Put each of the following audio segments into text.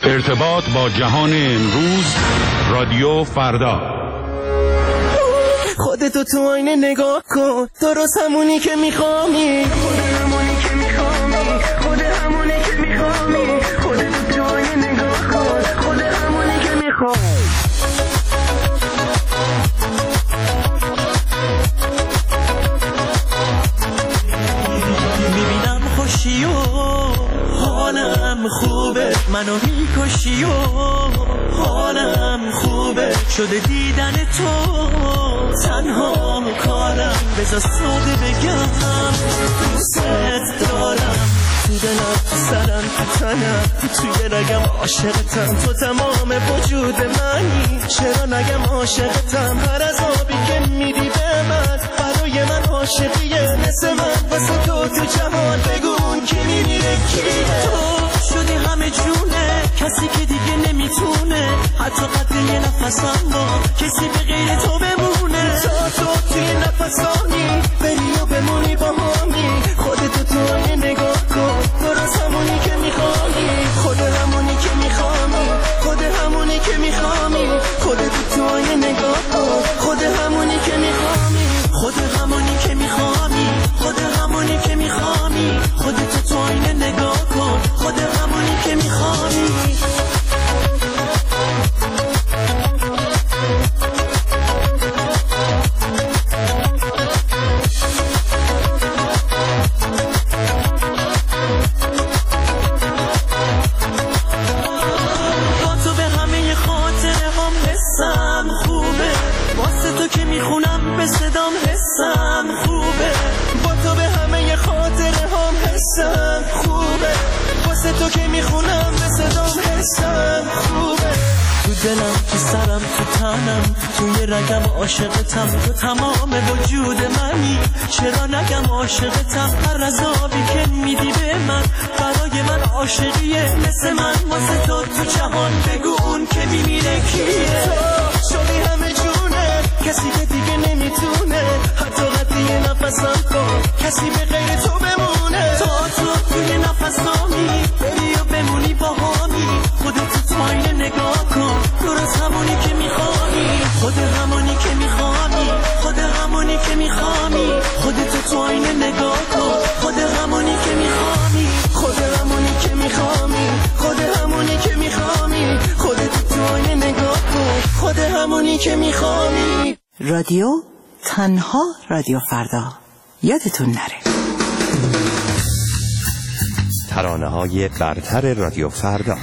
ارتباط با جهان امروز، رادیو فردا. خودتو تو آینه نگاه کن، درست همونی که میخوامی، خود همونی که میخوامی، خود همونی که میخوامی. خودتو تو آینه نگاه کن، خود همونی که میخوامی. میبینم خوشی و حالم خوبه، منو میکشی و حالم خوبه، شده دیدن تو تنها کارم. بذار ساده بگم دوست دارم، تو دلم، تو سرم، تو تنم، توی رگم عاشقتم، تو تمام وجود منی. چرا نگم عاشقتم؟ هر عذابی که میدی به من برای من عاشقیه، مثل من واسه تو جهان بگون کی میمیره کیه. تو شدی همه جونه، کسی که دیگه نمیتونه حتی قدر یه نفسم با کسی به غیر تو بمونه. تو توی نفسانی بری و بمونی با همی، خودتو تو آینه نگاه کن، درست همونی که میخوانی، خود همونی که میخوانی، خود همونی که میخوانی. خودتو تو آینه نگاه کن، خود همونی که میخوانی، خود همونی که میخوانی، خود همونی که میخوانی. خودتو تو آینه نگاه کن، خود همونی که میخوانی. دلم، تو سرم، تو تنم، توی رگم عاشقتم، تو تمام وجود منی. چرا نگم عاشقتم؟ هر عذابی که میدی به من برای من عاشقیه، مثل من واسه تو جهان بگو اون که میمیره کیه. تو شدی همه جونه، کسی که دیگه نمیتونه حتی قدری نفسم کن، کسی به غیر تو بمونه. تو توی نفسامی بری و بمونی با همی، خودت تو آینه نگاه کن، درست همونی که میخوانی، خود همونی که میخوانی، خود همونی که میخوانی. خودت تو آینه نگاه کن، خود همونی که میخوانی، خود همونی که میخوانی، خود همونی که میخوانی. خودت تو آینه نگاه کن، خود همونی که میخوانی. رادیو تنها رادیو فردا، یادتون نره. ترانه‌های برتر رادیو فردا.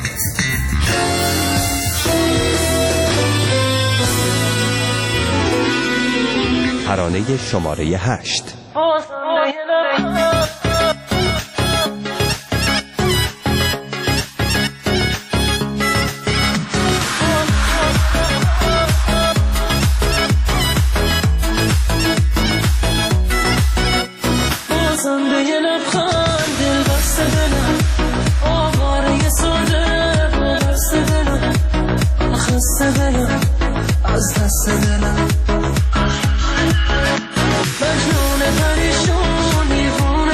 ترانه شماره 8. از دست دلم مجنون پریشون، دیوونه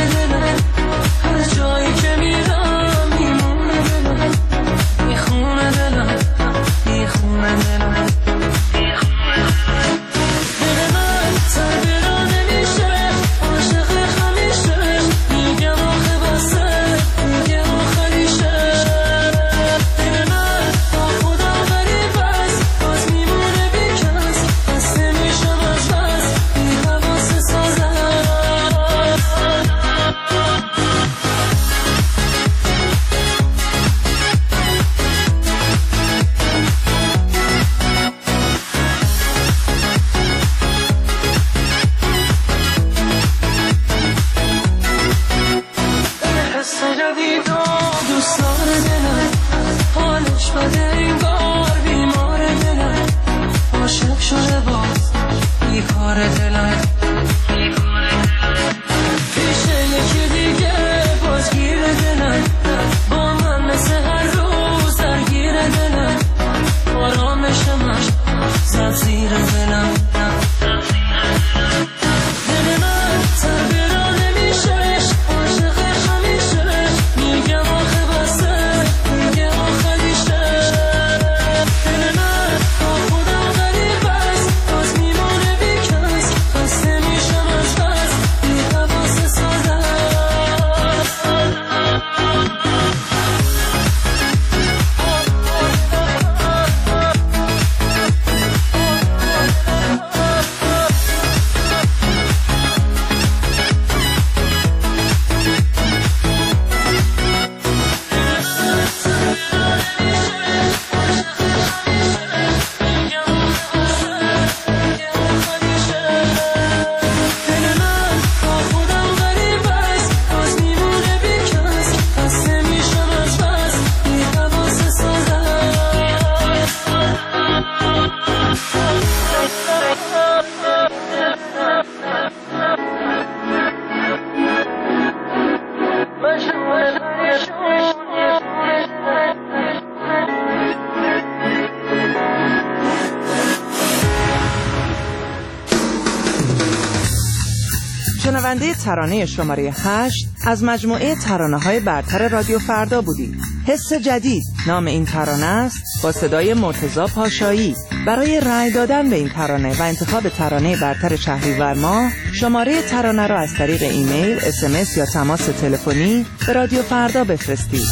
شنونده ترانه شماره 8 از مجموعه ترانه‌های برتر رادیو فردا بودید. حس جدید نام این ترانه است، با صدای مرتضی پاشایی. برای رأی دادن به این ترانه و انتخاب ترانه برتر شهریور ماه، شماره ترانه را از طریق ایمیل، SMS یا تماس تلفنی به رادیو فردا بفرستید.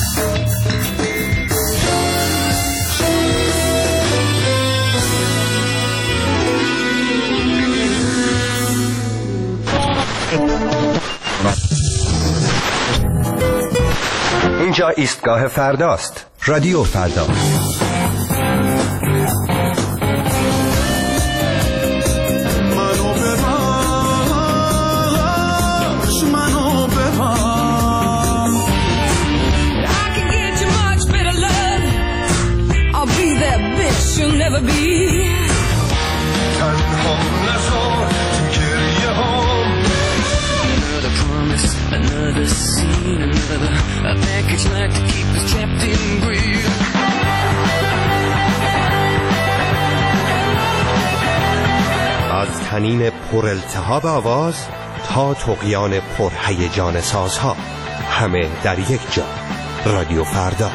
اینجا ایستگاه فرداست. رادیو فردا. از تنین پر التهاب آواز تا طغیان پر هیجان سازها، همه در یک جا. رادیو فردا.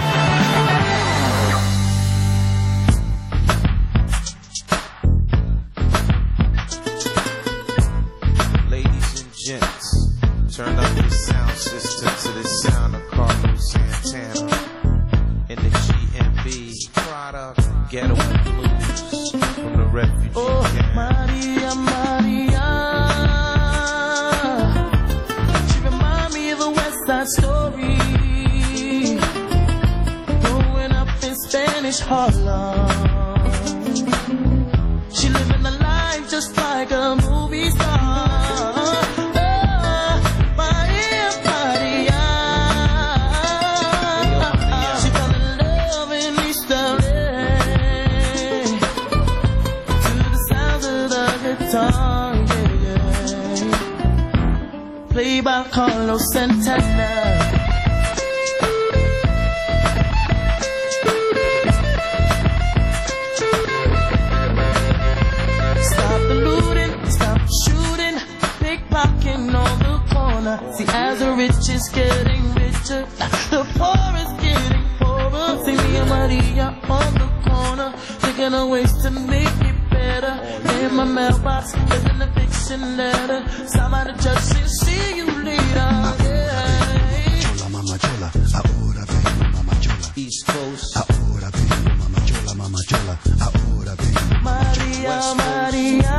Play by Carlos Santana. Stop the looting, stop the shooting, pickpocketing on the corner. See, as the rich is getting richer, the poor is getting poorer. See me and Maria on the corner, thinking of ways to make it better. In my mailbox, there's an eviction letter. Somebody just said, see you later. Chola, mama chola, ahora vengo, mama chola. East Coast, ahora vengo, mama chola, mama chola. Ahora vengo, Maria, Maria.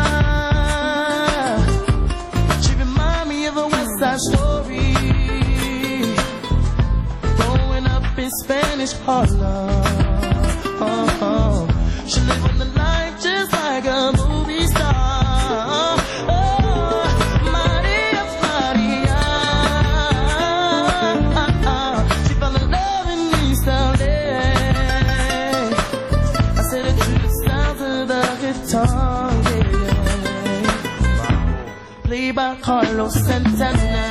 She remind me of a West Side Story. Growing up in Spanish Harlem. She live on the life just like a movie star. Maria, Maria. She fell in love in East LA. I said it to the sound of the guitar, yeah. Played by Carlos Santana.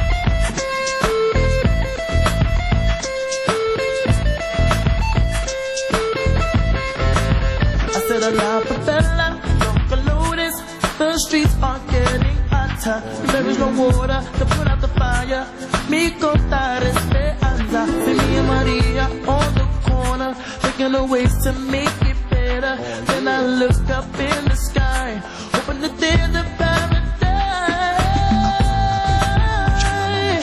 La favela, don't notice, the streets are getting hotter. There is no water to put out the fire. Mi contar esperanza. See me and Maria on the corner, thinking of ways to make it better. Then I look up in the sky, hoping that there's a paradise.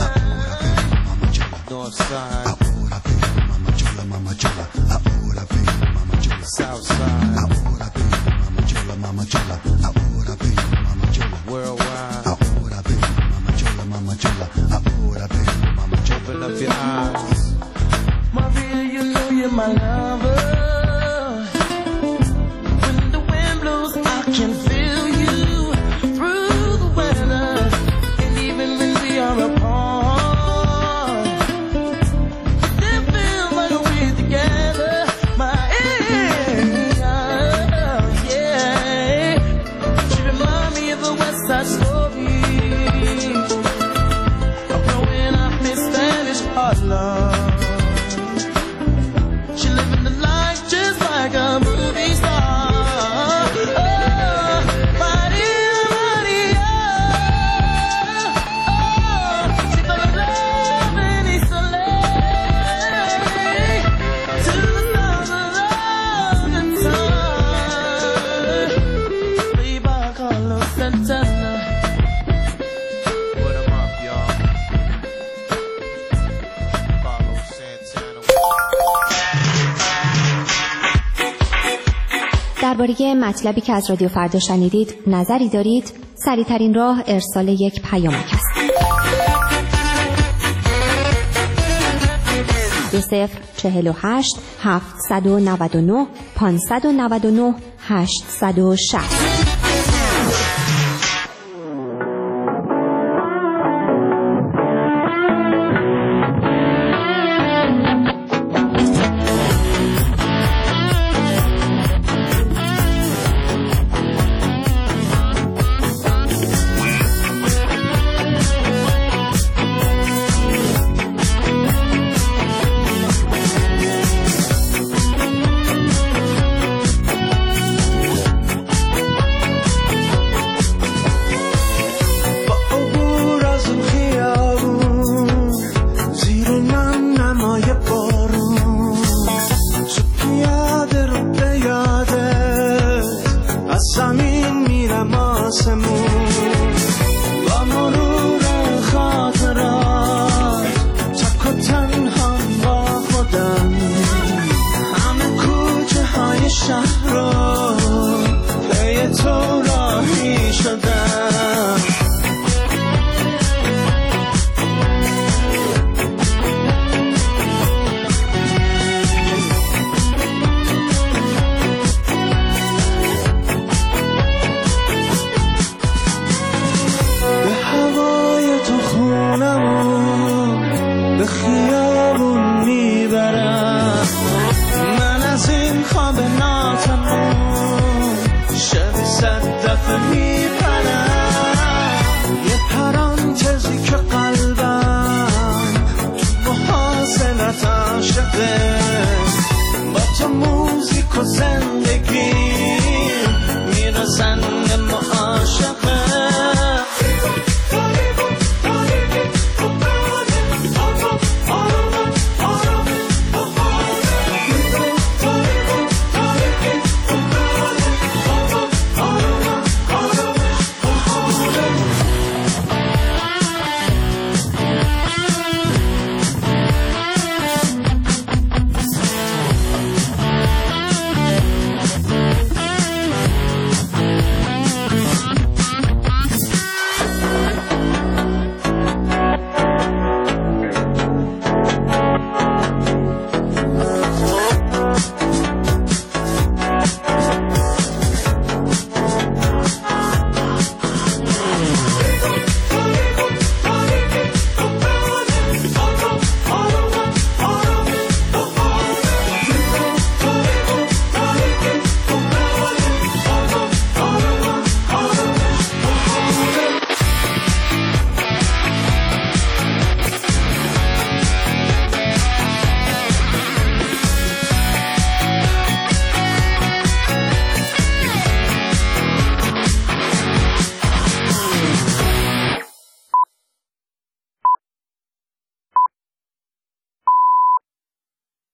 North side, ahora vengo, mama chola, mama chola. Ahora vengo, mama chola. South side, ahora vengo, mama chola, mama chola. Ahora vengo, mama chola. worldwide, ahora vengo, mama chola, mama chola. Ahora vengo, mama chola. open up your eyes. Maria, you know you're my lover. When the wind blows, I can feel you through the weather. And even when we are apart, still feel like we're together. My yeah. She remind me of a West Side Story. I'm growing up in Spanish Harlem. She living درباره مطلبی که از رادیو فردا شنیدید نظری دارید؟ سریع‌ترین راه ارسال یک پیامک است. 2048 799 599 860. با تو موزیک و زندگی میرسن به ما عاشقه